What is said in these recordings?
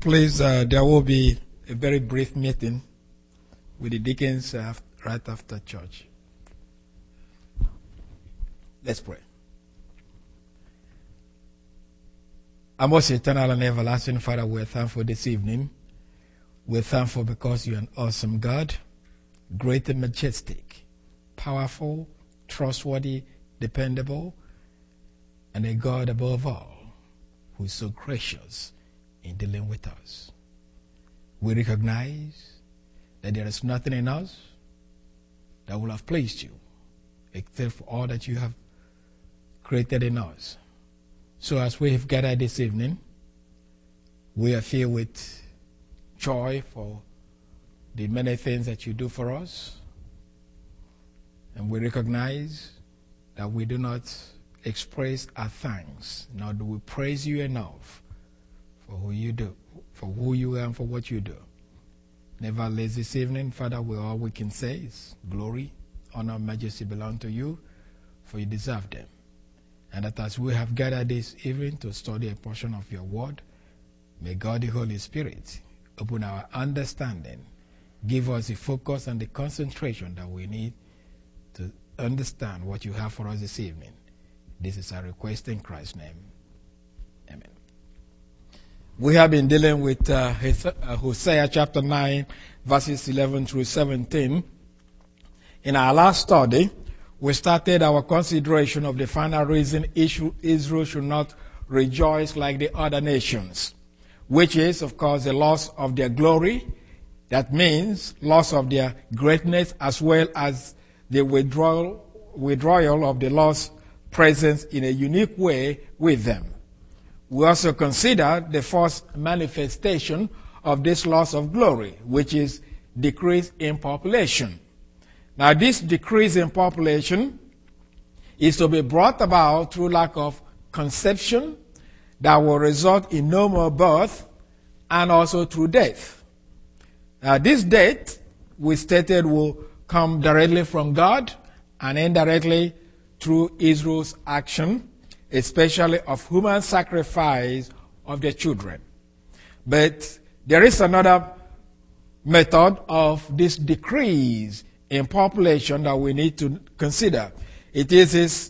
Please, there will be a very brief meeting with the deacons right after church. Let's pray. Our most eternal and everlasting Father, we're thankful this evening. We're thankful because you're an awesome God, great and majestic, powerful, trustworthy, dependable, and a God above all who is so gracious in dealing with us. We recognize that there is nothing in us that will have pleased you except for all that you have created in us. So as we have gathered this evening, we are filled with joy for the many things that you do for us. And we recognize that we do not express our thanks, nor do we praise you enough for who you do, for who you are and for what you do. Nevertheless, this evening, Father, all we can say is glory, honor, and majesty belong to you, for you deserve them. And that as we have gathered this evening to study a portion of your word, may God the Holy Spirit open our understanding, give us the focus and the concentration that we need to understand what you have for us this evening. This is our request in Christ's name. Amen. We have been dealing with Hosea chapter 9, verses 11 through 17. In our last study, we started our consideration of the final reason Israel should not rejoice like the other nations, which is, of course, the loss of their glory. That means loss of their greatness, as well as the withdrawal of the Lord's presence in a unique way with them. We also considered the first manifestation of this loss of glory, which is decrease in population. Now, this decrease in population is to be brought about through lack of conception that will result in no more birth, and also through death. Now, this death, we stated, will come directly from God and indirectly through Israel's action, especially of human sacrifice of their children. But there is another method of this decrease in population that we need to consider. It is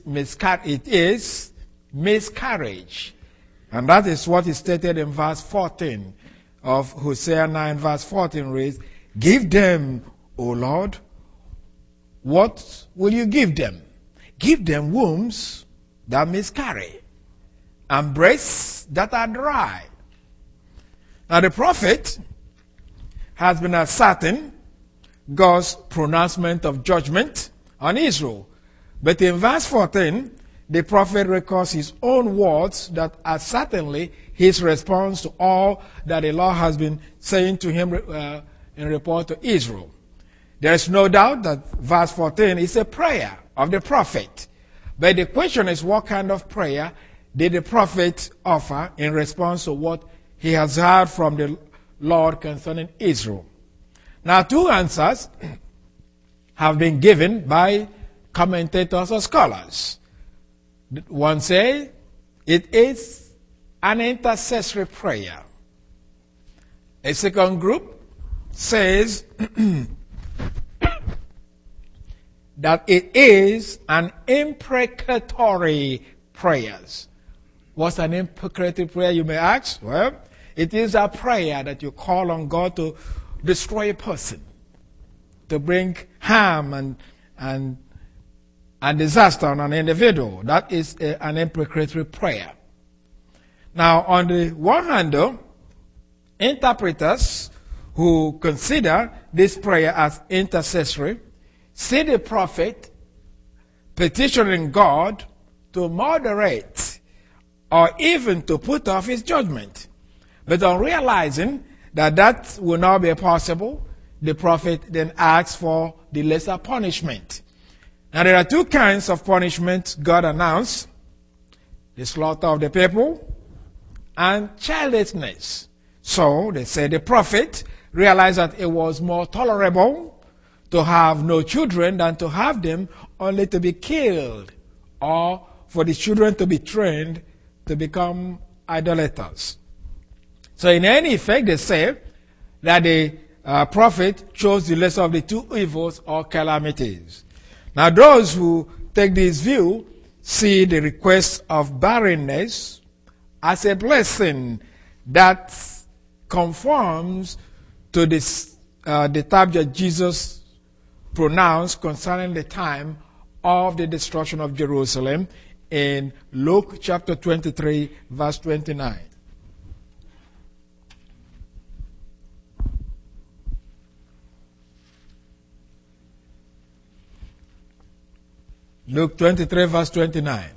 miscarriage. And that is what is stated in verse 14 of Hosea 9, verse 14 reads, "Give them, O Lord, what will you give them? Give them wombs that miscarry, and breasts that are dry." Now the prophet has been asserting God's pronouncement of judgment on Israel. But in verse 14, the prophet records his own words that are certainly his response to all that the Lord has been saying to him in report to Israel. There is no doubt that verse 14 is a prayer of the prophet. But the question is, what kind of prayer did the prophet offer in response to what he has heard from the Lord concerning Israel? Now, two answers have been given by commentators or scholars. One says it is an intercessory prayer. A second group says that it is an imprecatory prayer. What's an imprecatory prayer, you may ask? Well, it is a prayer that you call on God to destroy a person, to bring harm and disaster on an individual. That is an imprecatory prayer. Now, on the one hand, though, interpreters who consider this prayer as intercessory see the prophet petitioning God to moderate or even to put off his judgment. But on realizing that will not be possible, the prophet then asks for the lesser punishment. Now, there are two kinds of punishment God announced: the slaughter of the people and childlessness. So, they say the prophet realized that it was more tolerable to have no children than to have them only to be killed, or for the children to be trained to become idolaters. So in any effect, they say that the prophet chose the lesser of the two evils or calamities. Now those who take this view see the request of barrenness as a blessing that conforms to the type that Jesus pronounced concerning the time of the destruction of Jerusalem in Luke chapter 23, verse 29. Luke 23, verse 29.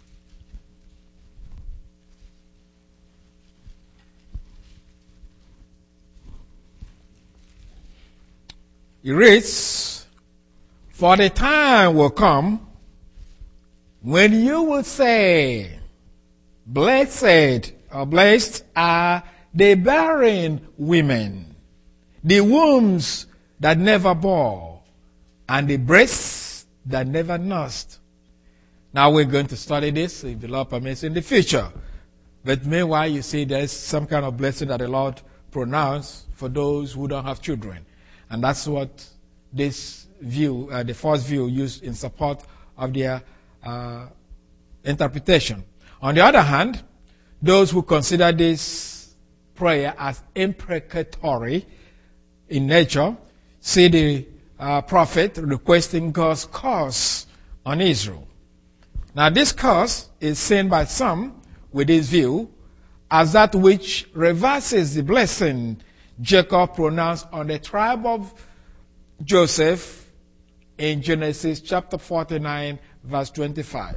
It reads, "For the time will come when you will say, Blessed or blessed are the barren women, the wombs that never bore, and the breasts that never nursed." Now we're going to study this, if the Lord permits, in the future. But meanwhile, you see there's some kind of blessing that the Lord pronounced for those who don't have children. And that's what this view, the first view, used in support of their interpretation. On the other hand, those who consider this prayer as imprecatory in nature see the prophet requesting God's curse on Israel. Now this curse is seen by some with this view as that which reverses the blessing Jacob pronounced on the tribe of Joseph in Genesis chapter 49, verse 25.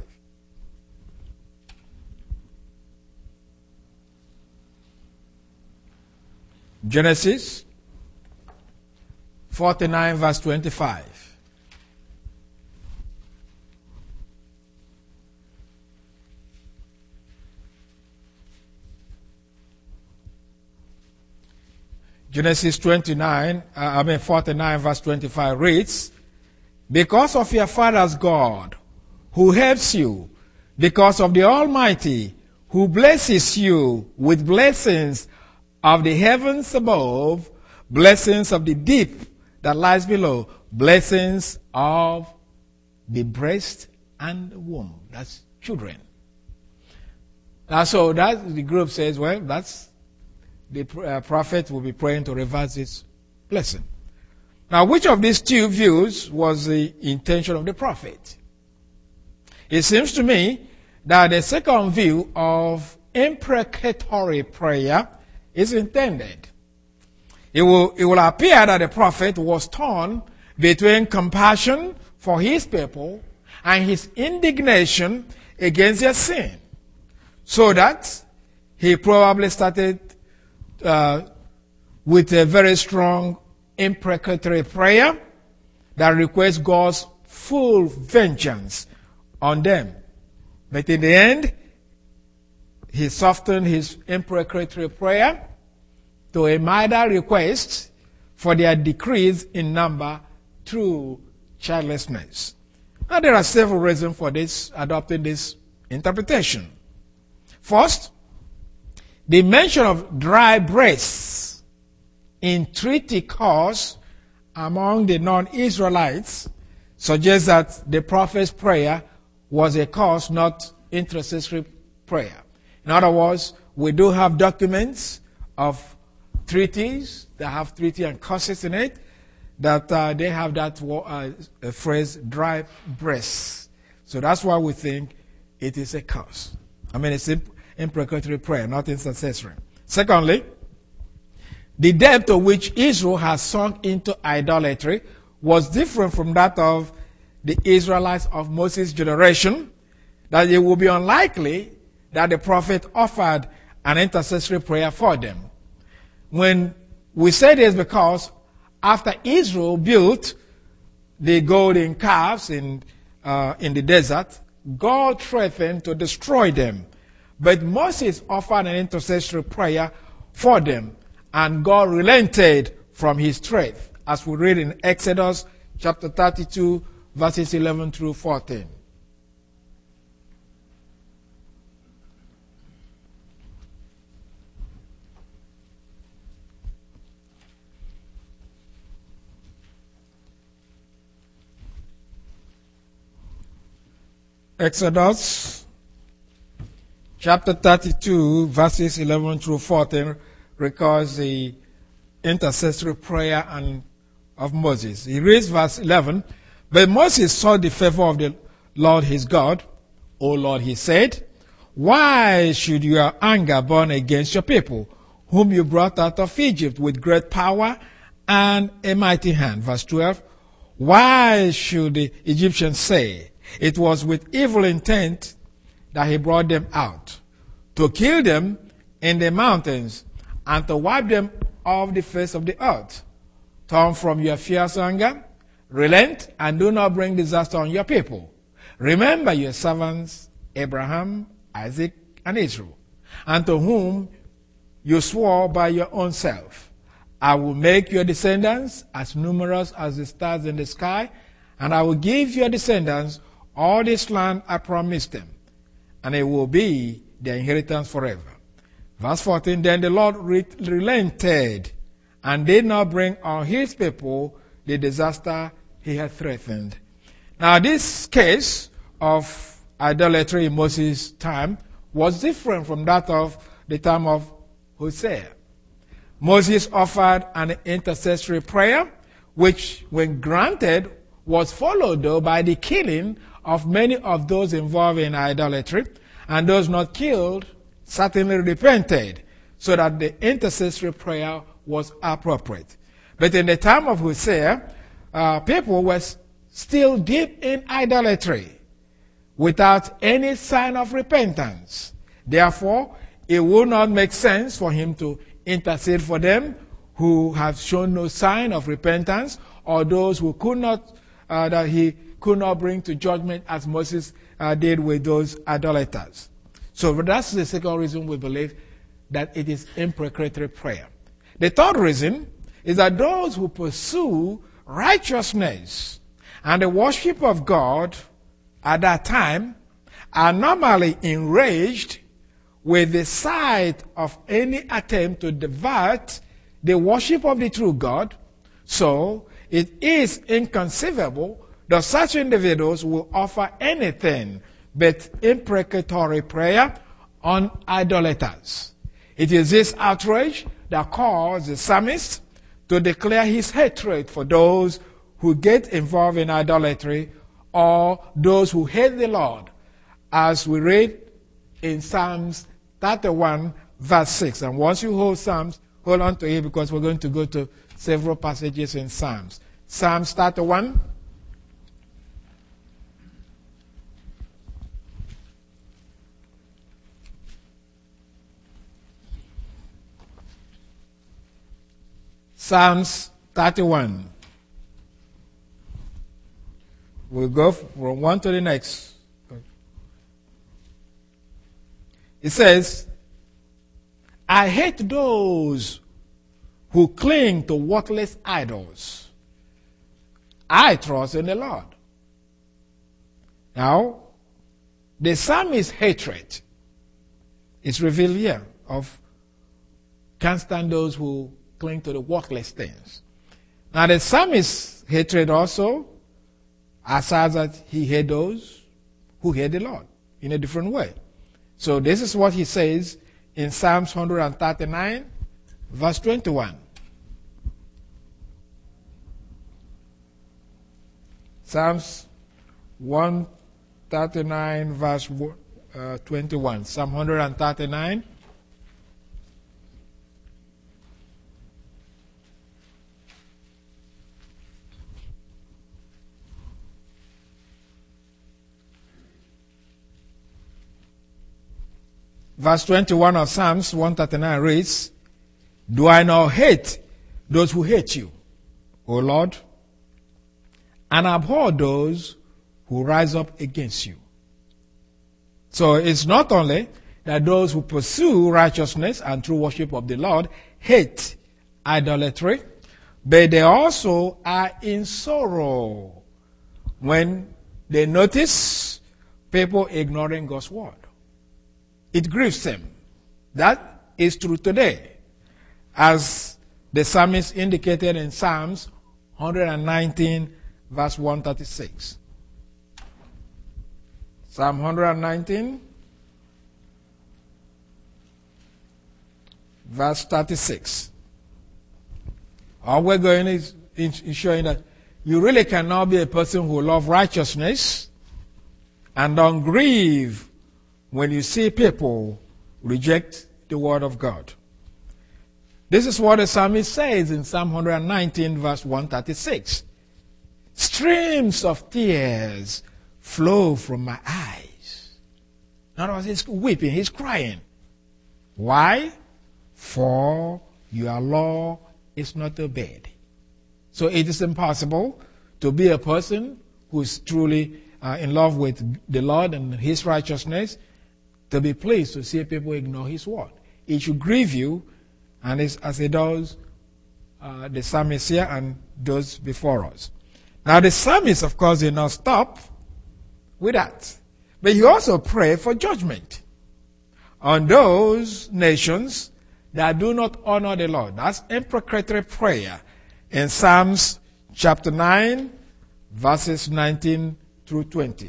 Genesis 49, verse 25. Genesis 49, verse 25 reads, "Because of your father's God, who helps you, because of the Almighty, who blesses you with blessings of the heavens above, blessings of the deep that lies below, blessings of the breast and the womb." That's children. Now, so that the group says, well, that's the prophet will be praying to reverse this blessing. Now, which of these two views was the intention of the prophet? It seems to me that the second view of imprecatory prayer is intended. It will appear that the prophet was torn between compassion for his people and his indignation against their sin, so that he probably started with a very strong imprecatory prayer that requests God's full vengeance on them. But in the end, he softened his imprecatory prayer to a milder request for their decrease in number through childlessness. Now, there are several reasons for this, adopting this interpretation. First, the mention of dry breasts in treaty cause among the non-Israelites suggests that the prophet's prayer was a cause, not intercessory prayer. In other words, we do have documents of treaties that have treaty and causes in it, that they have that phrase, dry breasts. So that's why we think it is a cause. It's imprecatory prayer, not intercessory. Secondly, the depth to which Israel has sunk into idolatry was different from that of the Israelites of Moses' generation, that it would be unlikely that the prophet offered an intercessory prayer for them. When we say this, because after Israel built the golden calves in the desert, God threatened to destroy them. But Moses offered an intercessory prayer for them, and God relented from his threat, as we read in Exodus chapter 32, verses 11 through 14. Exodus chapter 32, verses 11 through 14 records the intercessory prayer of Moses. He reads verse 11, "But Moses saw the favor of the Lord his God. O Lord, he said, why should your anger burn against your people, whom you brought out of Egypt with great power and a mighty hand?" Verse 12, "Why should the Egyptians say, it was with evil intent that he brought them out, to kill them in the mountains and to wipe them off the face of the earth? Turn from your fierce anger, relent, and do not bring disaster on your people. Remember your servants Abraham, Isaac, and Israel, and to whom you swore by your own self, I will make your descendants as numerous as the stars in the sky, and I will give your descendants all this land I promised them, and it will be their inheritance forever." Verse 14, "Then the Lord relented and did not bring on his people the disaster he had threatened." Now, this case of idolatry in Moses' time was different from that of the time of Hosea. Moses offered an intercessory prayer, which, when granted, was followed, though, by the killing of many of those involved in idolatry, and those not killed certainly repented, so that the intercessory prayer was appropriate. But in the time of Hosea, people were still deep in idolatry without any sign of repentance. Therefore, it would not make sense for him to intercede for them who have shown no sign of repentance, or those who could not, that he could not bring to judgment as Moses did with those idolaters. So that's the second reason we believe that it is imprecatory prayer. The third reason is that those who pursue righteousness and the worship of God at that time are normally enraged with the sight of any attempt to divert the worship of the true God. So it is inconceivable that such individuals will offer anything but imprecatory prayer on idolaters. It is this outrage that caused the psalmist to declare his hatred for those who get involved in idolatry or those who hate the Lord, as we read in Psalms 31, verse 6. And once you hold Psalms, hold on to it, because we're going to go to several passages in Psalms. Psalms 31. Psalms 31. We'll go from one to the next. It says, "I hate those who cling to worthless idols. I trust in the Lord." Now, the psalmist's hatred is revealed here of can't stand those who cling to the worthless things. Now, the psalmist's hatred also asserts that he hates those who hate the Lord in a different way. So this is what he says in Psalms 139, verse 21. Psalms 139, verse 21. Psalm 139. Verse 21 of Psalms 139 reads, "Do I not hate those who hate you, O Lord, and abhor those who rise up against you?" So it's not only that those who pursue righteousness and true worship of the Lord hate idolatry, but they also are in sorrow when they notice people ignoring God's word. It grieves them. That is true today, as the psalmist indicated in Psalms 119, verse 136. Psalm 119, verse 36. All we're going is showing that you really cannot be a person who loves righteousness and don't grieve when you see people reject the word of God. This is what the psalmist says in Psalm 119, verse 136. Streams of tears flow from my eyes. In other words, he's weeping, he's crying. Why? For your law is not obeyed. So it is impossible to be a person who is truly in love with the Lord and his righteousness, to be pleased to see people ignore his word. It should grieve you, and as it does the psalmist here and those before us. Now the psalmist, of course, did not stop with that, but he also prayed for judgment on those nations that do not honor the Lord. That's imprecatory prayer in Psalms chapter 9, verses 19 through 20.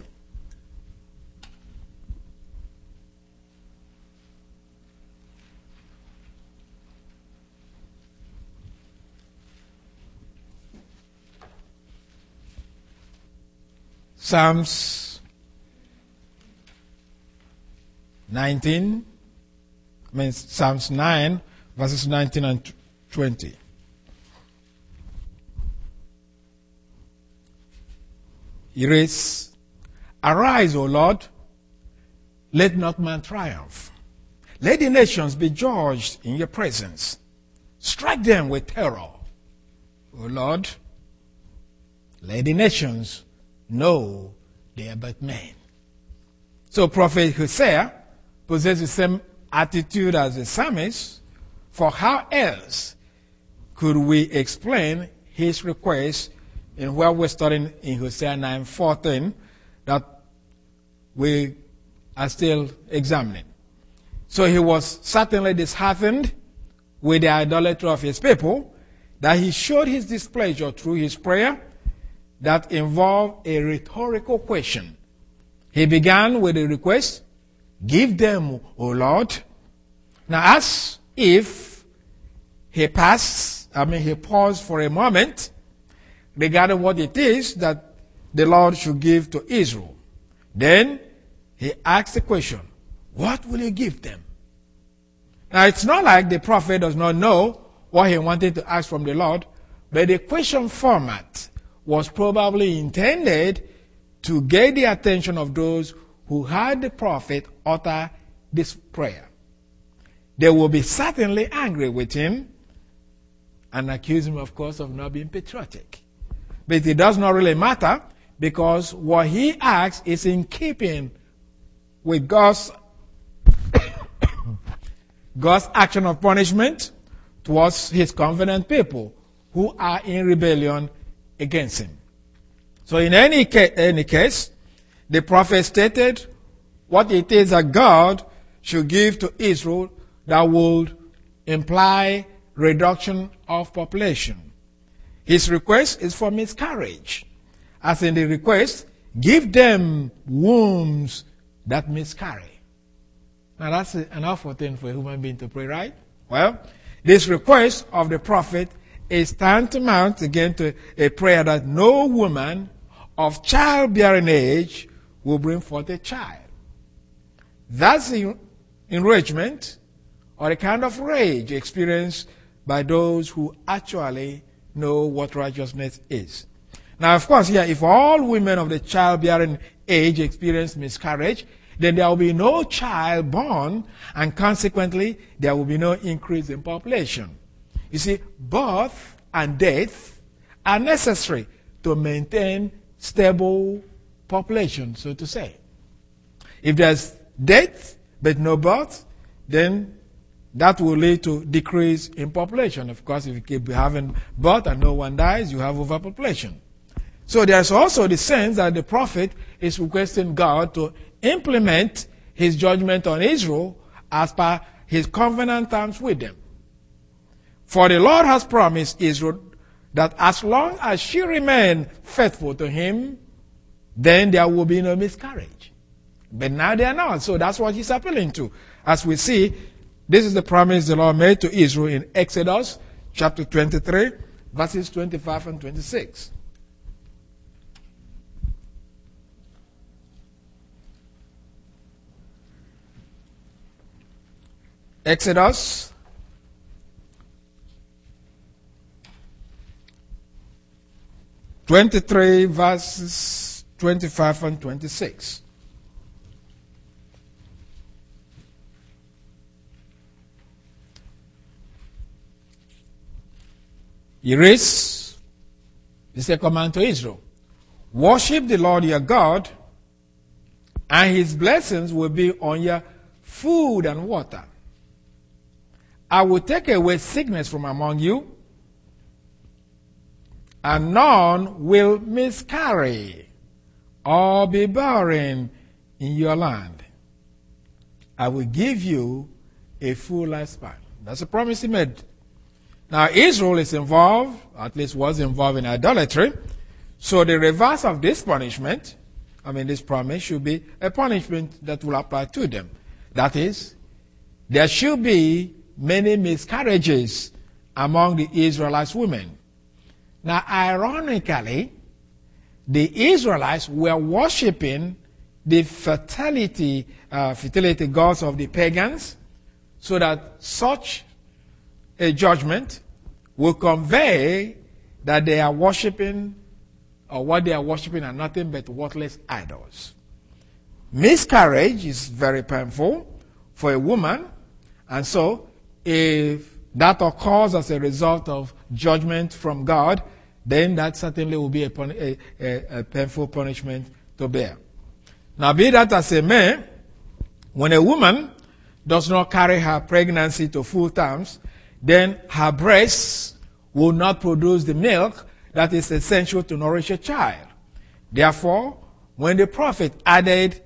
Psalms 19, Psalms 9, verses 19 and 20. He reads, Arise, O Lord, let not man triumph. Let the nations be judged in your presence. Strike them with terror. O Lord, let the nations know they are but men. So Prophet Hosea possesses the same attitude as the psalmist, for how else could we explain his request in where we're studying in Hosea 9:14 that we are still examining. So he was certainly disheartened with the idolatry of his people, that he showed his displeasure through his prayer that involved a rhetorical question. He began with a request, give them, O Lord. Now as if he paused for a moment regarding what it is that the Lord should give to Israel. Then he asked the question, what will you give them? Now it's not like the prophet does not know what he wanted to ask from the Lord, but the question format was probably intended to get the attention of those who heard the prophet utter this prayer. They will be certainly angry with him and accuse him, of course, of not being patriotic. But it does not really matter, because what he asks is in keeping with God's action of punishment towards his covenant people who are in rebellion against him. So in any case, the prophet stated what it is that God should give to Israel that would imply reduction of population. His request is for miscarriage. As in the request, give them wombs that miscarry. Now that's an awful thing for a human being to pray, right? Well, this request of the prophet is tantamount again to a prayer that no woman of childbearing age will bring forth a child. That's the enragement or the kind of rage experienced by those who actually know what righteousness is. Now, of course, here, if all women of the childbearing age experience miscarriage, then there will be no child born, and consequently, there will be no increase in population. You see, birth and death are necessary to maintain stable population, so to say. If there's death but no birth, then that will lead to decrease in population. Of course, if you keep having birth and no one dies, you have overpopulation. So there's also the sense that the prophet is requesting God to implement his judgment on Israel as per his covenant terms with them. For the Lord has promised Israel that as long as she remains faithful to him, then there will be no miscarriage. But now they are not. So that's what he's appealing to. As we see, this is the promise the Lord made to Israel in Exodus chapter 23, verses 25 and 26. Exodus (23) verses 25 and 26. He reads, this is a command to Israel. Worship the Lord your God, and his blessings will be on your food and water. I will take away sickness from among you, and none will miscarry or be barren in your land. I will give you a full lifespan. That's a promise he made. Now Israel is involved, at least was involved in idolatry. So the reverse of this punishment, this promise should be a punishment that will apply to them. That is, there should be many miscarriages among the Israelites' women. Now, ironically, the Israelites were worshipping the fertility gods of the pagans, so that such a judgment will convey that they are worshipping, or what they are worshipping are nothing but worthless idols. Miscarriage is very painful for a woman, and so if that occurs as a result of judgment from God, then that certainly will be a painful punishment to bear. Now, be that as it may, when a woman does not carry her pregnancy to full terms, then her breasts will not produce the milk that is essential to nourish a child. Therefore, when the prophet added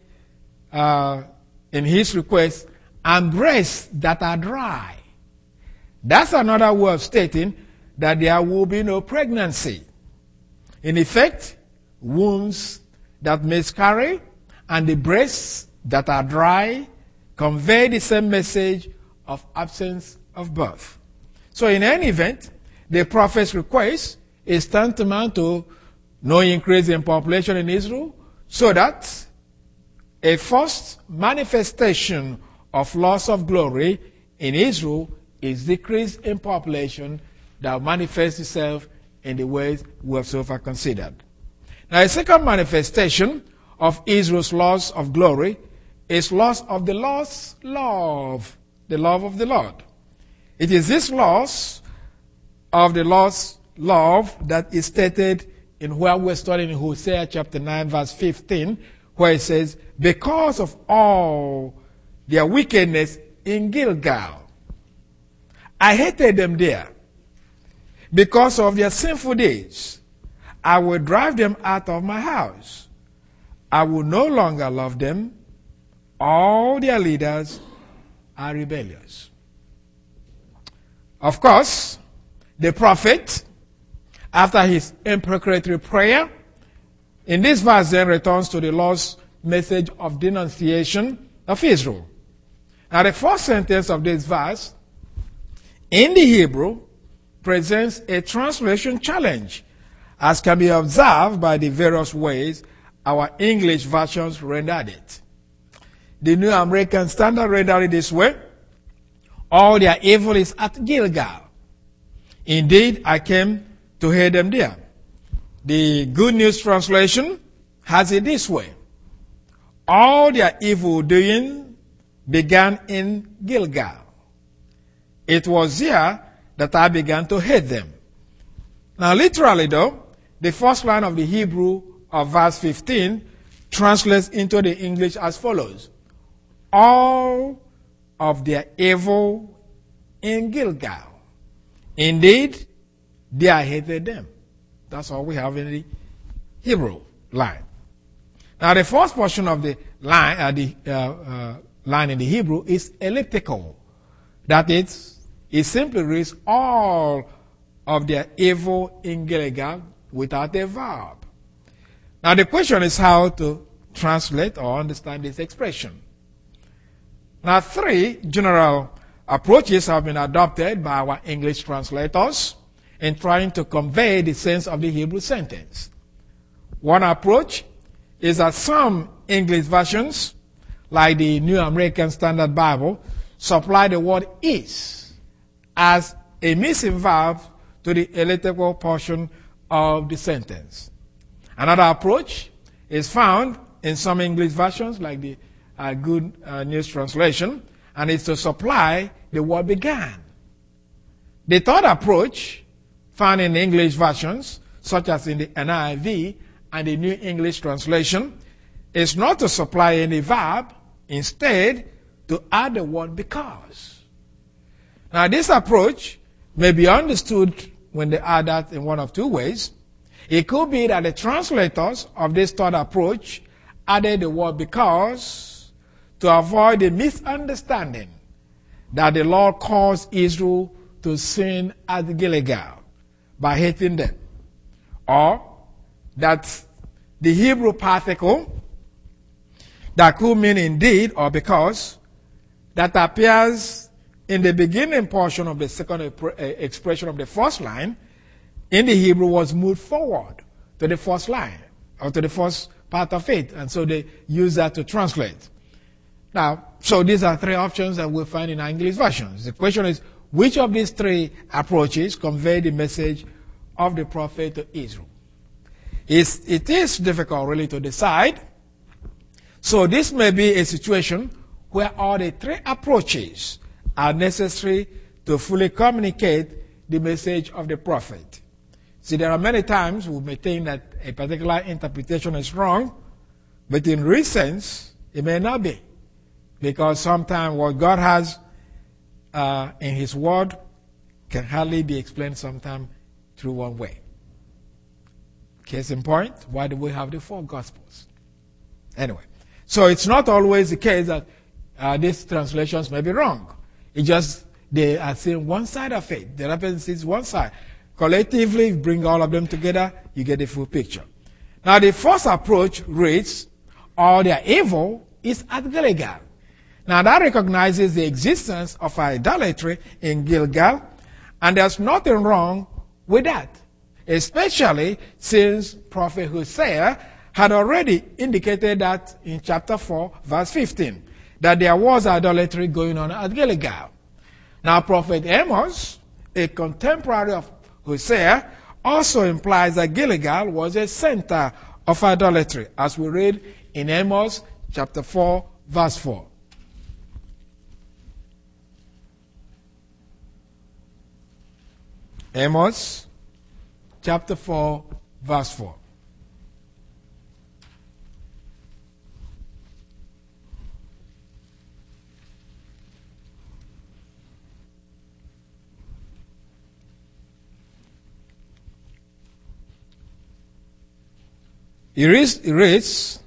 in his request, and breasts that are dry, that's another way of stating that there will be no pregnancy. In effect, wombs that miscarry and the breasts that are dry convey the same message of absence of birth. So in any event, the prophet's request is tantamount to no increase in population in Israel, so that a first manifestation of loss of glory in Israel is decrease in population that manifests itself in the ways we have so far considered. Now, a second manifestation of Israel's loss of glory is loss of the lost love, the love of the Lord. It is this loss of the lost love that is stated in where we're studying in Hosea chapter 9 verse 15, where it says, because of all their wickedness in Gilgal, I hated them there. Because of their sinful deeds, I will drive them out of my house. I will no longer love them. All their leaders are rebellious. Of course, the prophet, after his imprecatory prayer, in this verse then returns to the Lord's message of denunciation of Israel. Now, the first sentence of this verse in the Hebrew presents a translation challenge, as can be observed by the various ways our English versions rendered it. The New American Standard rendered it this way: all their evil is at Gilgal. Indeed, I came to hear them there. The Good News Translation has it this way: all their evil doing began in Gilgal. It was there that I began to hate them. Now, literally though, the first line of the Hebrew of verse 15 translates into the English as follows: all of their evil in Gilgal. Indeed, there I hated them. That's all we have in the Hebrew line. Now, the first portion of the line, line in the Hebrew is elliptical. That is, it simply reads all of their evil in Gilgal without a verb. Now, the question is how to translate or understand this expression. Now, 3 general approaches have been adopted by our English translators in trying to convey the sense of the Hebrew sentence. One approach is that some English versions, like the New American Standard Bible, supply the word is as a missing verb to the elliptical portion of the sentence. Another approach is found in some English versions, like the Good News Translation, and it's to supply the word began. The third approach, found in English versions, such as in the NIV and the New English Translation, is not to supply any verb, instead to add the word because. Now, this approach may be understood when they add that in one of 2 ways. It could be that the translators of this third approach added the word because to avoid the misunderstanding that the Lord caused Israel to sin at Gilgal by hating them, or that the Hebrew particle that could mean indeed or because that appears in the beginning portion of the second expression of the first line in the Hebrew was moved forward to the first line or to the first part of it, and so they use that to translate. Now, so these are 3 options that we find in our English versions. The question is, which of these 3 approaches convey the message of the prophet to Israel? It is difficult really to decide. So this may be a situation where all the 3 approaches are necessary to fully communicate the message of the prophet. See, there are many times we may think that a particular interpretation is wrong, but in real sense, it may not be. Because sometimes what God has in His Word can hardly be explained sometimes through one way. Case in point, why do we have the 4 Gospels? Anyway, so it's not always the case that these translations may be wrong. It's just they are seeing one side of it. The reference sees one side. Collectively, bring all of them together, you get the full picture. Now, the first approach reads, all their evil is at Gilgal. Now, that recognizes the existence of idolatry in Gilgal, and there's nothing wrong with that, especially since Prophet Hosea had already indicated that in chapter 4, verse 15, that there was idolatry going on at Gilgal. Now, Prophet Amos, a contemporary of Hosea, also implies that Gilgal was a center of idolatry, as we read in Amos chapter 4, verse 4. Amos chapter 4, verse 4. It reads,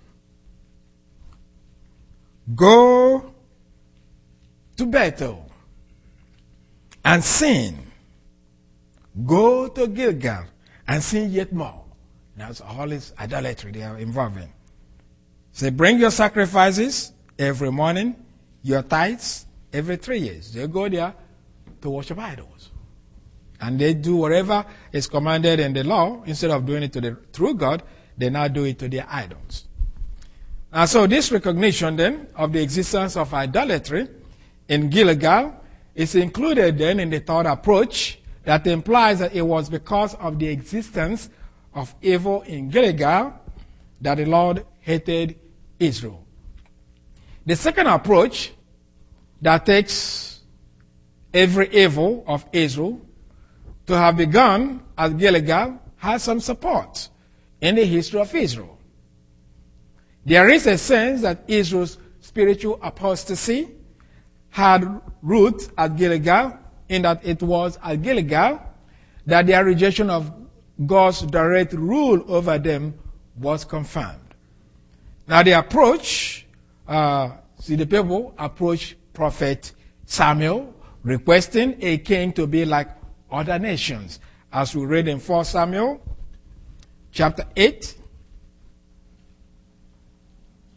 go to Bethel and sin. Go to Gilgal and sin yet more. That's all is idolatry they are involving. Say, bring your sacrifices every morning, your tithes every 3 years. They go there to worship idols. And they do whatever is commanded in the law. Instead of doing it to the true God, they now do it to their idols. And so this recognition then of the existence of idolatry in Gilgal is included then in the third approach that implies that it was because of the existence of evil in Gilgal that the Lord hated Israel. The second approach that takes every evil of Israel to have begun at Gilgal has some support in the history of Israel. There is a sense that Israel's spiritual apostasy had roots at Gilgal, in that it was at Gilgal that their rejection of God's direct rule over them was confirmed. Now the approach, the people approached Prophet Samuel requesting a king to be like other nations, as we read in 1 Samuel chapter 8,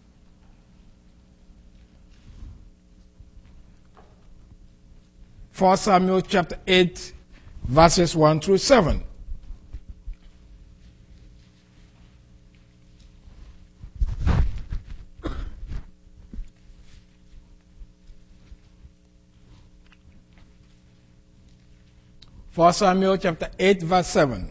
1 Samuel chapter 8, verses 1 through 7. First Samuel chapter 8, verse 7.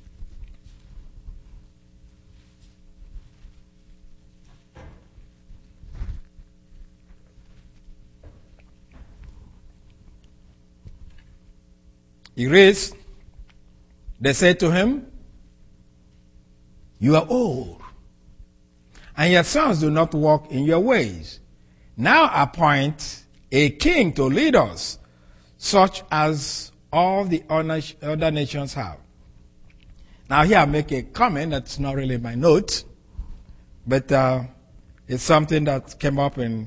He reads, they said to him, you are old, and your sons do not walk in your ways. Now appoint a king to lead us, such as all the other nations have. Now here I make a comment that's not really my note, but it's something that came up in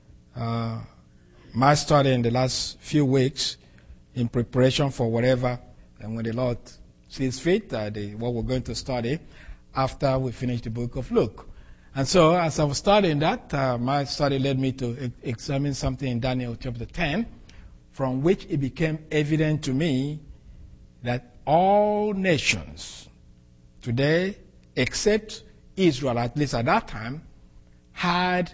my study in the last few weeks in preparation for whatever, and when the Lord sees fit, what we're going to study after we finish the book of Luke. And so as I was studying that, my study led me to examine something in Daniel chapter 10, from which it became evident to me that all nations today, except Israel, at least at that time, had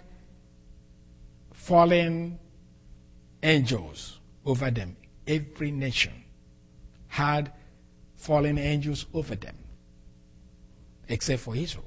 fallen angels over them. Every nation had fallen angels over them, except for Israel.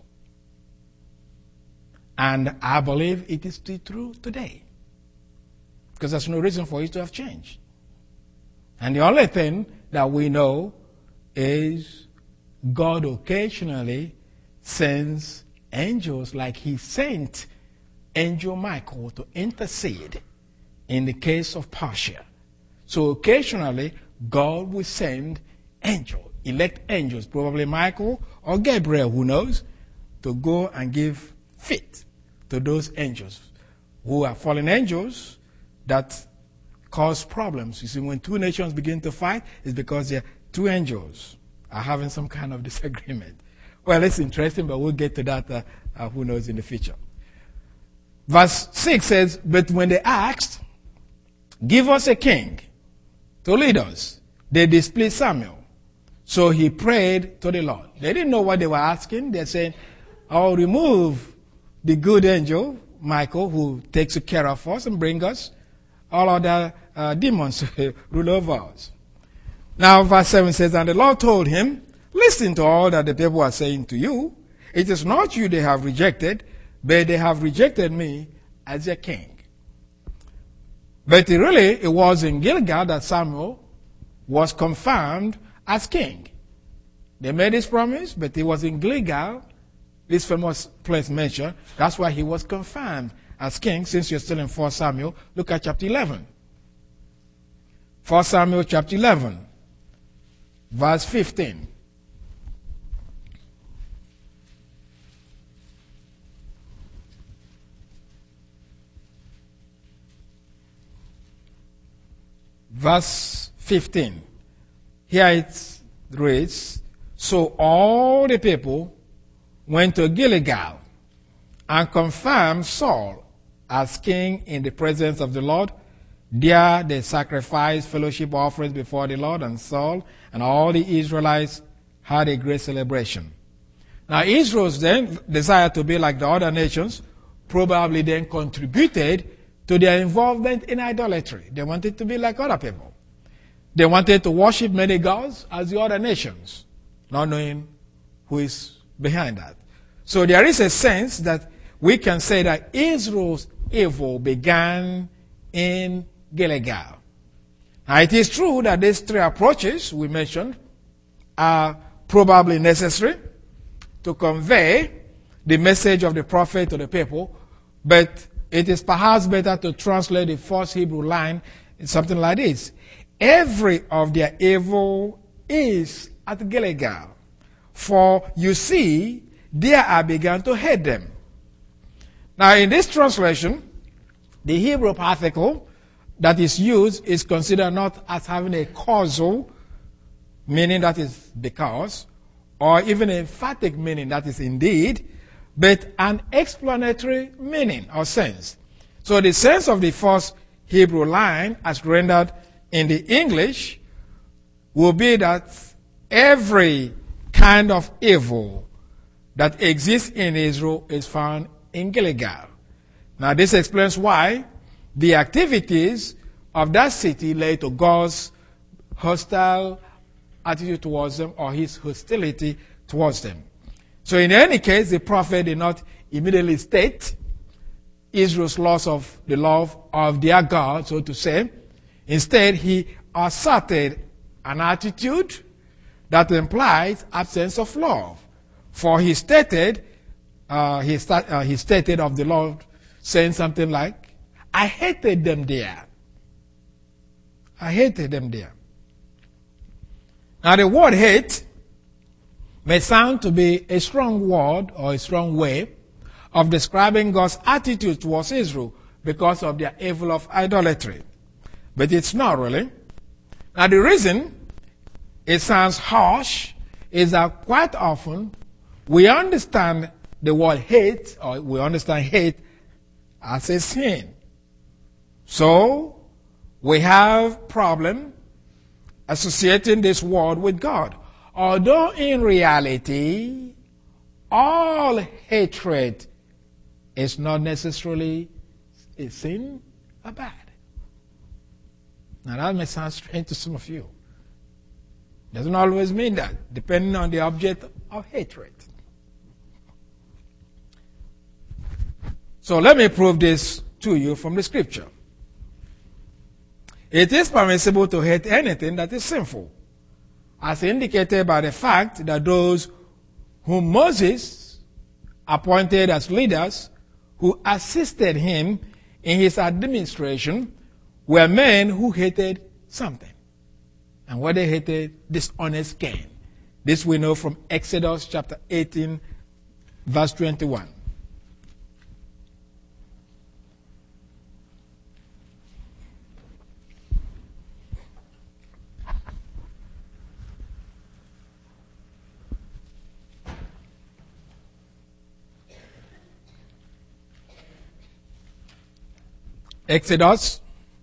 And I believe it is still true today, because there's no reason for it to have changed. And the only thing that we know is God occasionally sends angels, like he sent Angel Michael to intercede in the case of Persia. So occasionally, God will send angels, elect angels, probably Michael or Gabriel, who knows, to go and give faith to those angels who are fallen angels that cause problems. You see, when two nations begin to fight, it's because their two angels are having some kind of disagreement. Well, it's interesting, but we'll get to that, who knows, in the future. Verse 6 says, but when they asked, give us a king to lead us, they displeased Samuel. So he prayed to the Lord. They didn't know what they were asking. They're saying, I'll remove the good angel, Michael, who takes care of us and bring us all other demons rule over us. Now, verse 7 says, and the Lord told him, listen to all that the people are saying to you. It is not you they have rejected, but they have rejected me as their king. But it was in Gilgal that Samuel was confirmed as king. They made his promise, but it was in Gilgal, this famous place mentioned. That's why he was confirmed as king. Since you're still in 1 Samuel, look at chapter 11. 1 Samuel chapter 11, verse 15. Verse 15. Here it reads, so all the people went to Gilgal and confirmed Saul as king in the presence of the Lord. There they sacrificed fellowship offerings before the Lord, and Saul and all the Israelites had a great celebration. Now Israel's then desire to be like the other nations probably then contributed to their involvement in idolatry. They wanted to be like other people. They wanted to worship many gods as the other nations, not knowing who is behind that. So there is a sense that we can say that Israel's evil began in Gilgal. Now it is true that these three approaches we mentioned are probably necessary to convey the message of the prophet to the people, but it is perhaps better to translate the first Hebrew line in something like this. Every of their evil is at Gilgal. For you see, there I began to hate them. Now in this translation, the Hebrew particle that is used is considered not as having a causal meaning, that is because, or even an emphatic meaning, that is indeed, but an explanatory meaning or sense. So the sense of the first Hebrew line as rendered in the English will be that every kind of evil that exists in Israel is found in Gilgal. Now this explains why the activities of that city led to God's hostile attitude towards them, or his hostility towards them. So in any case, the prophet did not immediately state Israel's loss of the love of their God, so to say. Instead, he asserted an attitude that implies absence of love. For he stated of the Lord, saying something like, I hated them there. I hated them there. Now the word hate may sound to be a strong word or a strong way of describing God's attitude towards Israel because of their evil of idolatry. But it's not really. Now the reason it sounds harsh is that quite often we understand the word hate, or we understand hate as a sin. So we have problem associating this word with God. Although in reality, all hatred is not necessarily a sin or bad. Now that may sound strange to some of you. Doesn't always mean that, depending on the object of hatred. So let me prove this to you from the scripture. It is permissible to hate anything that is sinful, as indicated by the fact that those whom Moses appointed as leaders who assisted him in his administration were men who hated something. And what they hated, dishonest gain. This we know from Exodus chapter 18, verse 21. Exodus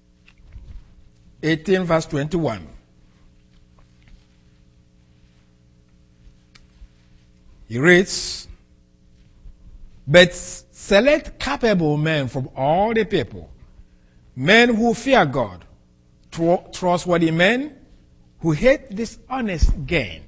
18, verse 21. He reads, but select capable men from all the people, men who fear God, trustworthy men who hate dishonest gain,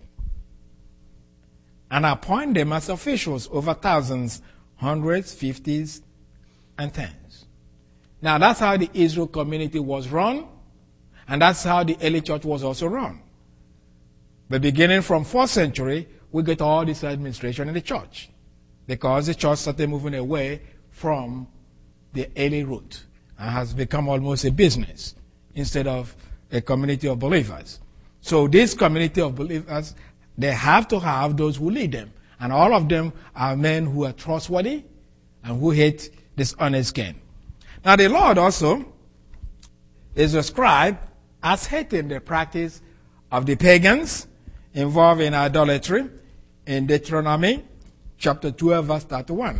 and appoint them as officials over thousands, hundreds, fifties, and tens. Now that's how the Israel community was run, and that's how the early church was also run. But beginning from 4th century, we get all this administration in the church, because the church started moving away from the early root and has become almost a business instead of a community of believers. So this community of believers, they have to have those who lead them, and all of them are men who are trustworthy and who hate dishonest gain. Now the Lord also is described as hating the practice of the pagans involved in idolatry in Deuteronomy chapter 12, verse 31.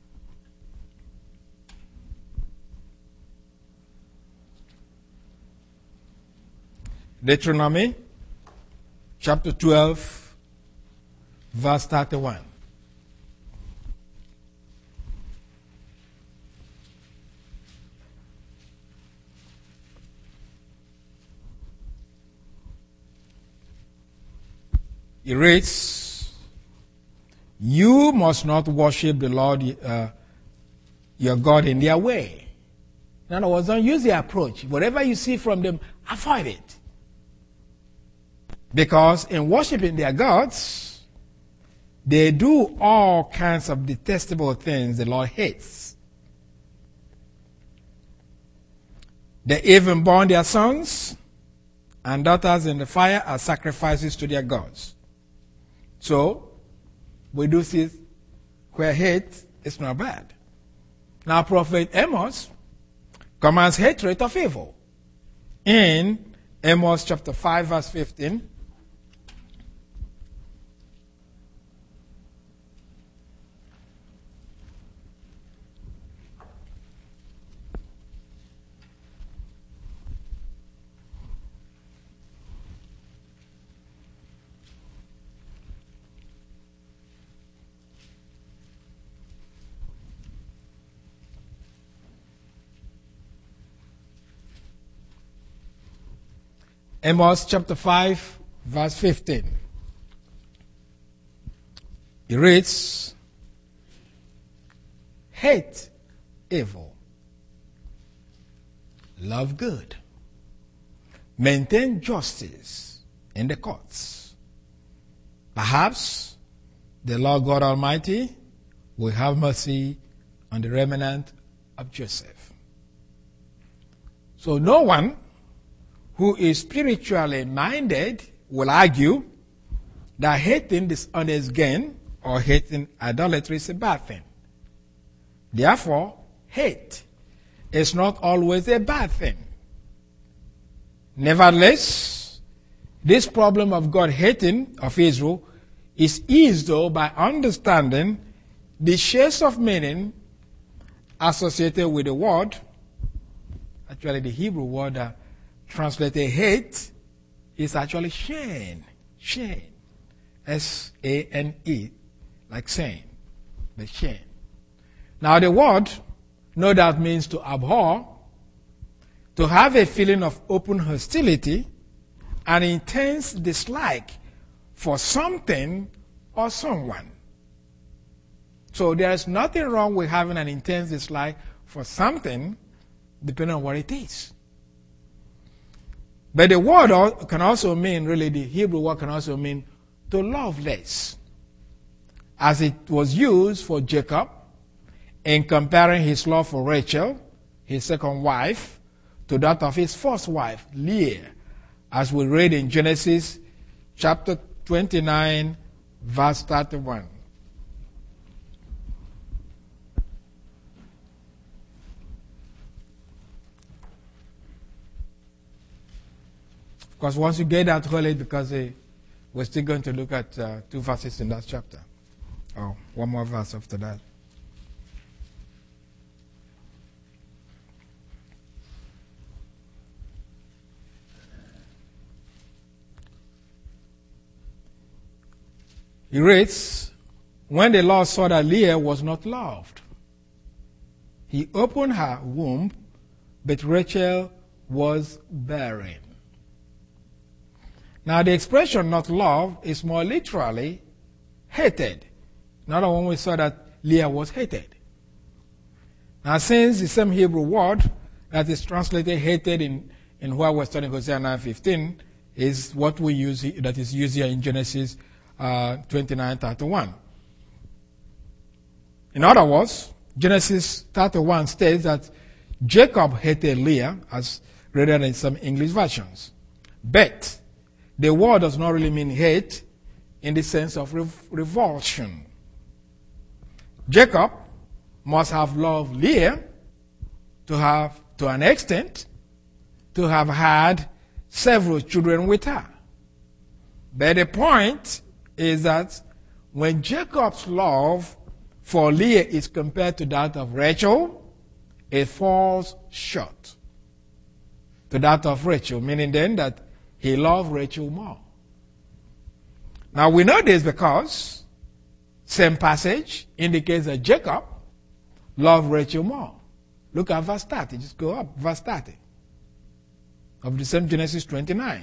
Deuteronomy chapter 12, verse 31. It reads, you must not worship the Lord your God in their way. In other words, don't use the approach. Whatever you see from them, avoid it. Because in worshiping their gods, they do all kinds of detestable things the Lord hates. They even burn their sons and daughters in the fire as sacrifices to their gods. So, we do see where hate is not bad. Now, Prophet Amos commands hatred of evil. In Amos chapter 5, verse 15, Amos chapter 5, verse 15. It reads, hate evil, love good, maintain justice in the courts. Perhaps the Lord God Almighty will have mercy on the remnant of Joseph. So no one who is spiritually minded will argue that hating dishonest gain or hating idolatry is a bad thing. Therefore, hate is not always a bad thing. Nevertheless, this problem of God hating of Israel is eased though by understanding the shades of meaning associated with the word. Actually, the Hebrew word that translated hate is actually shame. Shame. S-A-N-E, like saying, the shame. Now the word, no doubt, means to abhor, to have a feeling of open hostility, an intense dislike for something or someone. So there is nothing wrong with having an intense dislike for something, depending on what it is. But the word can also mean, really, the Hebrew word can also mean to love less, as it was used for Jacob in comparing his love for Rachel, his second wife, to that of his first wife, Leah, as we read in Genesis chapter 29, verse 31. Of course, once you get that whole because we're still going to look at 2 verses in that chapter. Oh, one more verse after that. He reads, when the Lord saw that Leah was not loved, he opened her womb, but Rachel was barren. Now the expression not loved is more literally hated. Not when we saw that Leah was hated. Now since the same Hebrew word that is translated hated in what we're studying Hosea 9:15 is what we use, that is used here in Genesis 29:31. In other words, Genesis 31 states that Jacob hated Leah, as read in some English versions. But the word does not really mean hate in the sense of revulsion. Jacob must have loved Leah to an extent, to have had several children with her. But the point is that when Jacob's love for Leah is compared to that of Rachel, it falls short to that of Rachel, meaning then that he loved Rachel more. Now we know this because same passage indicates that Jacob loved Rachel more. Look at verse 30. Just go up, verse 30 of the same Genesis 29.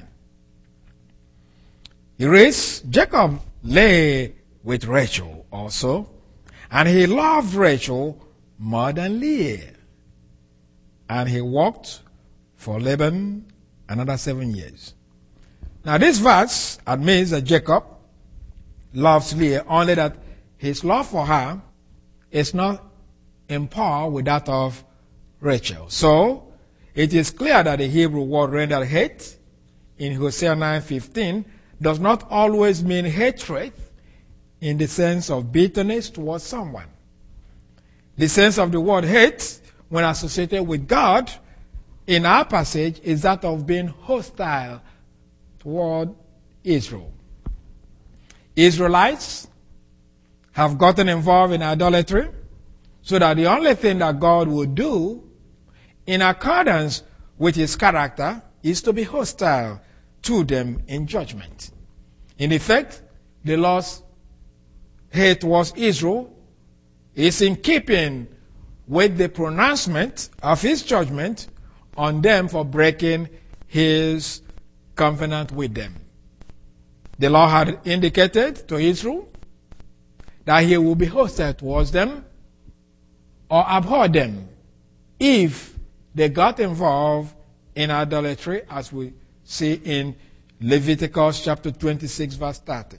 He reads, Jacob lay with Rachel also, and he loved Rachel more than Leah. And he walked for Laban another 7 years. Now this verse admits that Jacob loves Leah, only that his love for her is not in par with that of Rachel. So it is clear that the Hebrew word rendered hate in Hosea 9:15 does not always mean hatred in the sense of bitterness towards someone. The sense of the word hate, when associated with God, in our passage is that of being hostile toward Israel. Israelites have gotten involved in idolatry, so that the only thing that God would do in accordance with his character is to be hostile to them in judgment. In effect, the Lord's hate towards Israel is in keeping with the pronouncement of his judgment on them for breaking his covenant with them. The Lord had indicated to Israel that he will be hostile towards them or abhor them if they got involved in idolatry, as we see in Leviticus chapter 26, verse 30.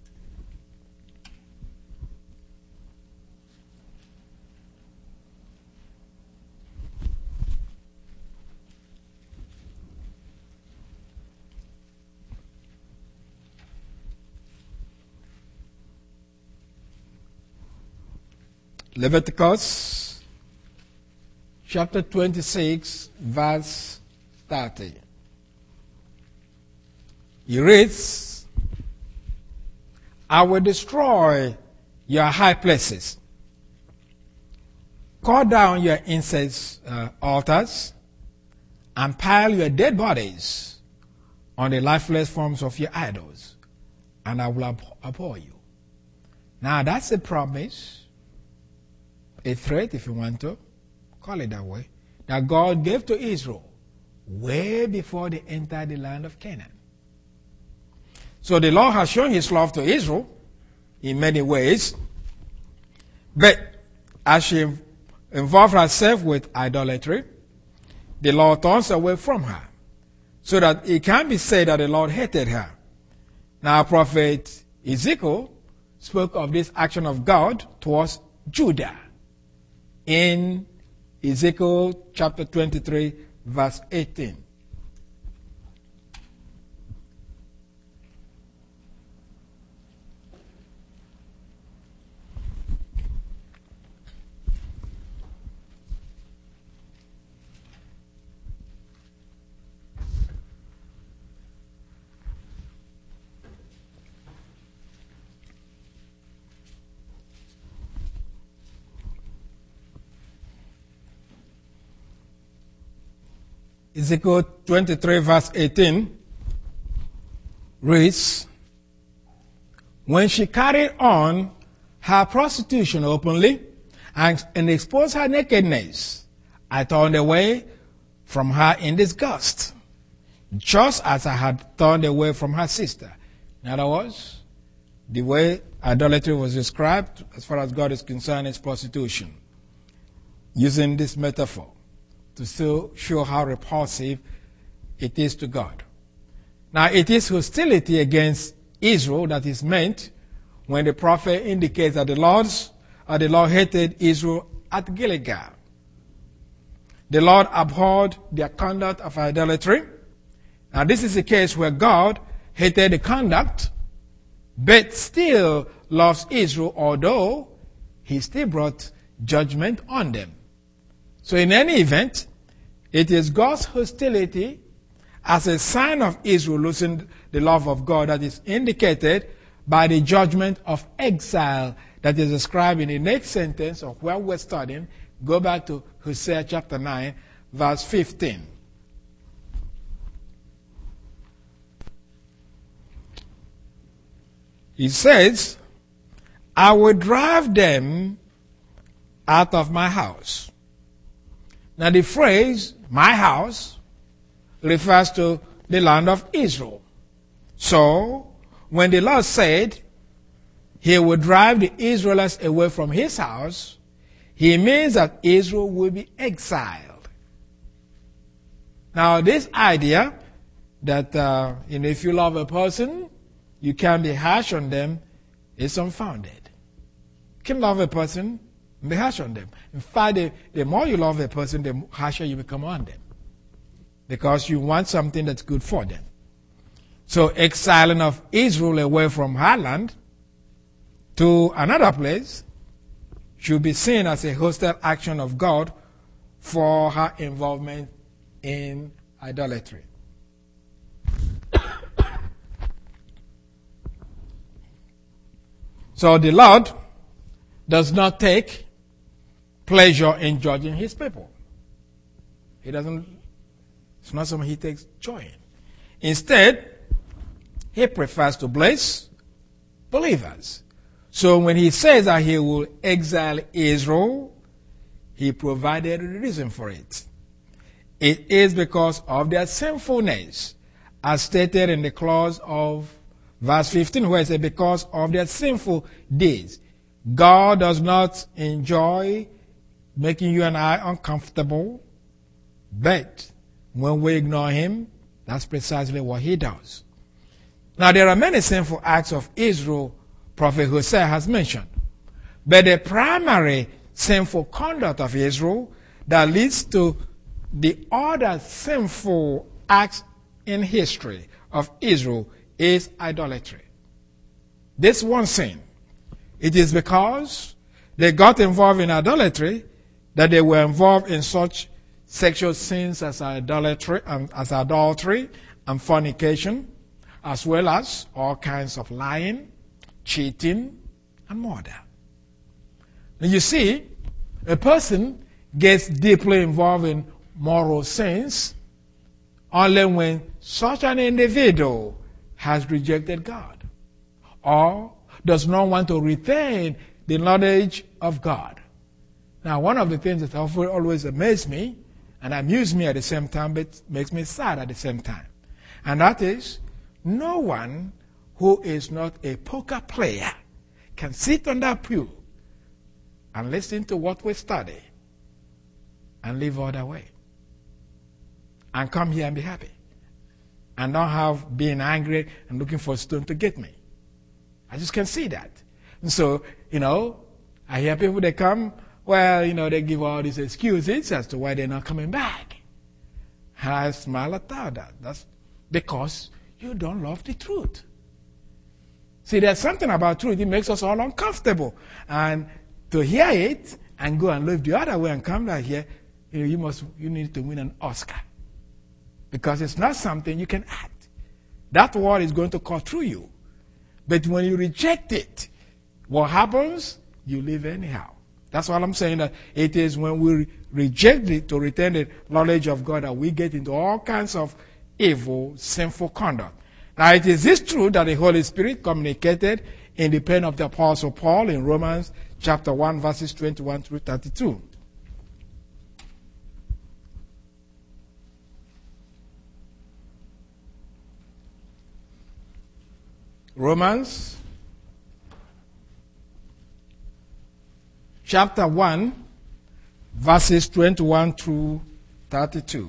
Leviticus chapter 26, verse 30. He reads, I will destroy your high places, cut down your incense altars, and pile your dead bodies on the lifeless forms of your idols, and I will abhor you. Now that's a promise, a threat, if you want to call it that way, that God gave to Israel way before they entered the land of Canaan. So the Lord has shown his love to Israel in many ways, but as she involved herself with idolatry, the Lord turns away from her, so that it can be said that the Lord hated her. Now, prophet Ezekiel spoke of this action of God towards Judah in Ezekiel chapter 23, verse 18. Ezekiel 23, verse 18 reads, when she carried on her prostitution openly and exposed her nakedness, I turned away from her in disgust, just as I had turned away from her sister. In other words, the way idolatry was described, as far as God is concerned, is prostitution, using this metaphor to still show how repulsive it is to God. Now, it is hostility against Israel that is meant when the prophet indicates that the Lord hated Israel at Gilgal. The Lord abhorred their conduct of idolatry. Now, this is a case where God hated the conduct, but still loves Israel, although he still brought judgment on them. So in any event, it is God's hostility as a sign of Israel losing the love of God that is indicated by the judgment of exile that is described in the next sentence of where we're studying. Go back to Hosea chapter 9, verse 15. He says, I will drive them out of my house. Now the phrase, my house, refers to the land of Israel. So, when the Lord said he would drive the Israelites away from his house, he means that Israel will be exiled. Now this idea that if you love a person, you can be harsh on them is unfounded. You can love a person and be harsh on them. In fact, the more you love a person, the harsher you become on them, because you want something that's good for them. So exiling of Israel away from her land to another place should be seen as a hostile action of God for her involvement in idolatry. So the Lord does not take pleasure in judging his people. He doesn't, it's not something he takes joy in. Instead, he prefers to bless believers. So when he says that he will exile Israel, he provided a reason for it. It is because of their sinfulness as stated in the clause of verse 15, where it says, because of their sinful deeds. God does not enjoy making you and I uncomfortable, but when we ignore him, that's precisely what he does. Now, there are many sinful acts of Israel Prophet Hosea has mentioned, but the primary sinful conduct of Israel that leads to the other sinful acts in history of Israel is idolatry. This one sin. It is because they got involved in idolatry that they were involved in such sexual sins as adultery and fornication, as well as all kinds of lying, cheating, and murder. Now you see, a person gets deeply involved in moral sins only when such an individual has rejected God or does not want to retain the knowledge of God. Now, one of the things that always amazes me and amuse me at the same time, but makes me sad at the same time, and that is, no one who is not a poker player can sit on that pew and listen to what we study and live all that way and come here and be happy and not have been angry and looking for a stone to get me. I just can't see that. And so, I hear people, they come, they give all these excuses as to why they're not coming back. And I smile at that. That's because you don't love the truth. See, there's something about truth, it makes us all uncomfortable. And to hear it and go and live the other way and come down here, you need to win an Oscar. Because it's not something you can act. That word is going to cut through you. But when you reject it, what happens? You live anyhow. That's what I'm saying, that it is when we reject it to retain the knowledge of God that we get into all kinds of evil, sinful conduct. Now, it is this truth that the Holy Spirit communicated in the pen of the Apostle Paul in Romans chapter 1, verses 21 through 32. Romans chapter 1, verses 21 through 32.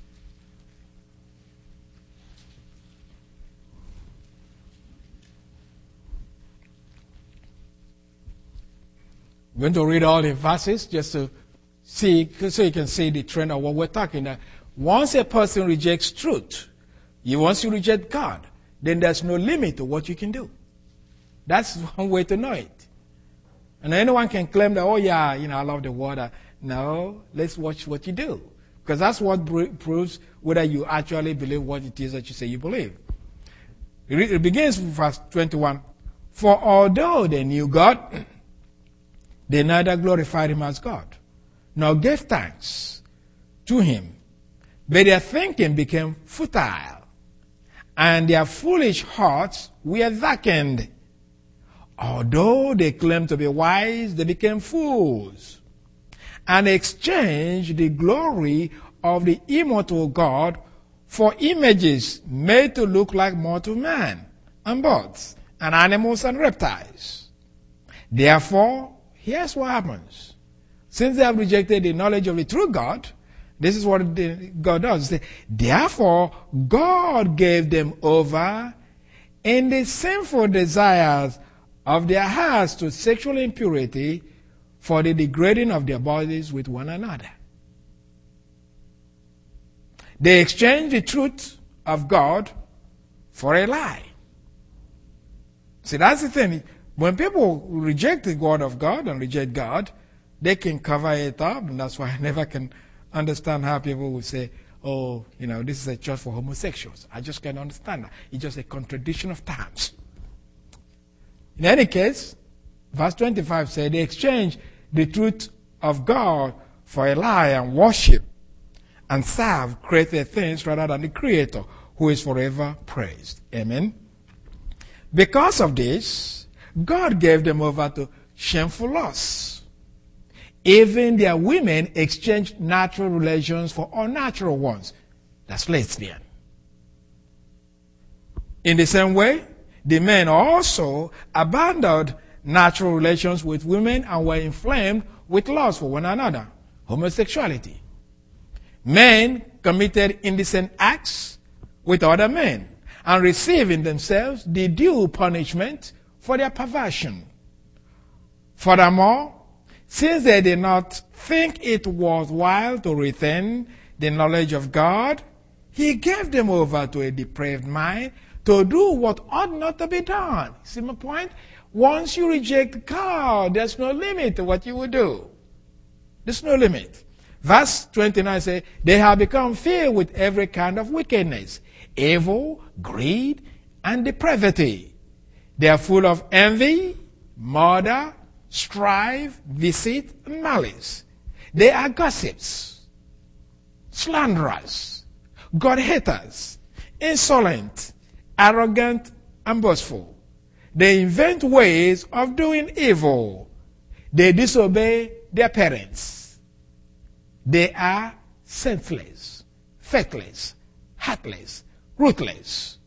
I'm going to read all the verses just to see, so you can see the trend of what we're talking about. Once a person rejects truth, once you reject God, then there's no limit to what you can do. That's one way to know it. And anyone can claim that, I love the word. No, let's watch what you do. Because that's what proves whether you actually believe what it is that you say you believe. It begins with verse 21. For although they knew God, they neither glorified him as God, nor gave thanks to him. But their thinking became futile, and their foolish hearts were darkened. Although they claimed to be wise, they became fools, and exchanged the glory of the immortal God for images made to look like mortal man, and birds, and animals, and reptiles. Therefore, here's what happens. Since they have rejected the knowledge of the true God, this is what God does. Therefore, God gave them over in the sinful desires of their hearts to sexual impurity for the degrading of their bodies with one another. They exchanged the truth of God for a lie. See, that's the thing. When people reject the word of God and reject God, they can cover it up, and that's why I never can understand how people will say, this is a church for homosexuals. I just can't understand that. It's just a contradiction of terms. In any case, verse 25 said, they exchanged the truth of God for a lie and worship and serve created things rather than the Creator, who is forever praised. Amen. Because of this, God gave them over to shameful lusts. Even their women exchanged natural relations for unnatural ones. That's lesbian. In the same way, the men also abandoned natural relations with women and were inflamed with lust for one another, homosexuality. Men committed indecent acts with other men and received in themselves the due punishment for their perversion. Furthermore, since they did not think it worthwhile to retain the knowledge of God, he gave them over to a depraved mind to do what ought not to be done. See my point? Once you reject God, there's no limit to what you will do. There's no limit. Verse 29 says, they have become filled with every kind of wickedness, evil, greed, and depravity. They are full of envy, murder, strife, deceit, and malice. They are gossips, slanderers, God-haters, insolent, arrogant, and boastful. They invent ways of doing evil. They disobey their parents. They are senseless, faithless, heartless, ruthless.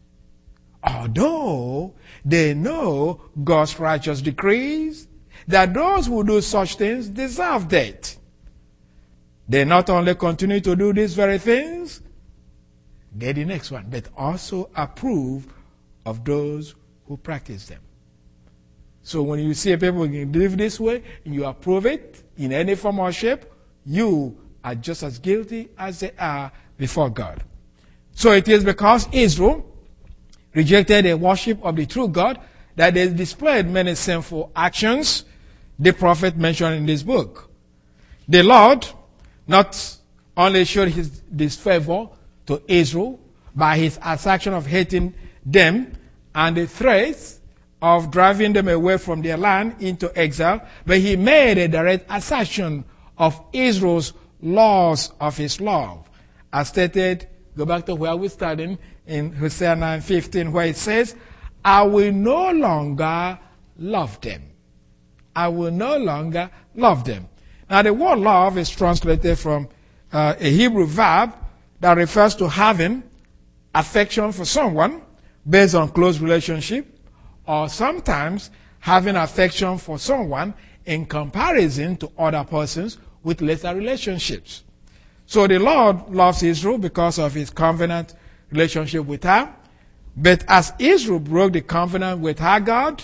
Although they know God's righteous decrees that those who do such things deserve death, they not only continue to do these very things, get the next one, but also approve of those who practice them. So when you see people live this way, and you approve it in any form or shape, you are just as guilty as they are before God. So it is because Israel rejected the worship of the true God that they displayed many sinful actions the prophet mentioned in this book. The Lord not only showed his disfavor to Israel by his action of hating them and the threats of driving them away from their land into exile, but he made a direct assertion of Israel's loss of his love. As stated, go back to where we're studying in Hosea 9:15, where it says, I will no longer love them. I will no longer love them. Now the word love is translated from a Hebrew verb that refers to having affection for someone based on close relationship, or sometimes having affection for someone in comparison to other persons with lesser relationships. So the Lord loves Israel because of his covenant relationship with her. But as Israel broke the covenant with her God,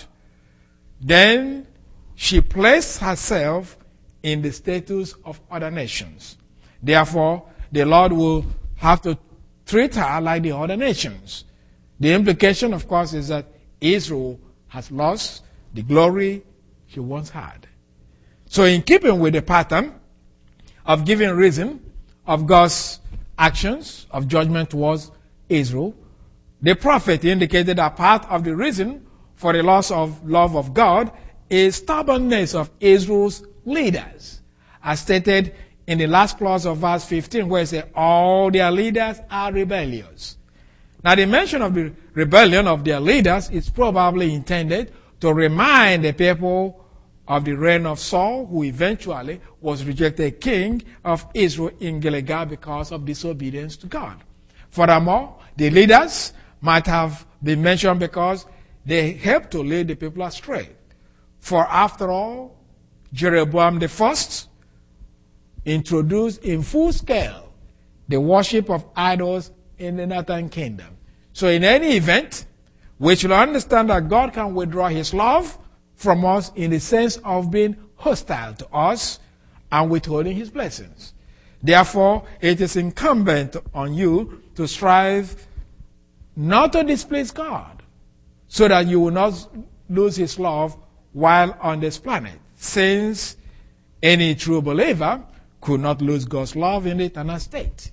then she placed herself in the status of other nations. Therefore, the Lord will have to treat her like the other nations. The implication, of course, is that Israel has lost the glory she once had. So in keeping with the pattern of giving reason of God's actions of judgment towards Israel, the prophet indicated that part of the reason for the loss of love of God is stubbornness of Israel's leaders, as stated in the last clause of verse 15, where it says, all their leaders are rebellious. Now the mention of the rebellion of their leaders is probably intended to remind the people of the reign of Saul, who eventually was rejected king of Israel in Gilgal because of disobedience to God. Furthermore, the leaders might have been mentioned because they helped to lead the people astray. For after all, Jeroboam the first introduced in full scale the worship of idols in the northern kingdom. So in any event, we should understand that God can withdraw his love from us in the sense of being hostile to us and withholding his blessings. Therefore, it is incumbent on you to strive not to displease God, so that you will not lose his love while on this planet, since any true believer could not lose God's love in the eternal state.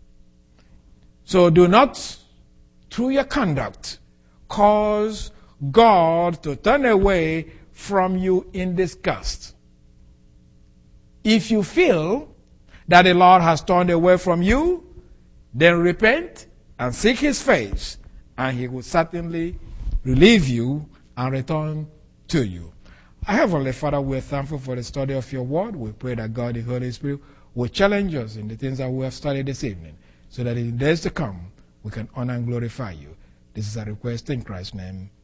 So do not, through your conduct, cause God to turn away from you in disgust. If you feel that the Lord has turned away from you, then repent and seek his face, and he will certainly relieve you and return to you. Our Heavenly Father, we're thankful for the study of your word. We pray that God, the Holy Spirit, will challenge us in the things that we have studied this evening, so that in days to come, we can honor and glorify you. This is a request in Christ's name.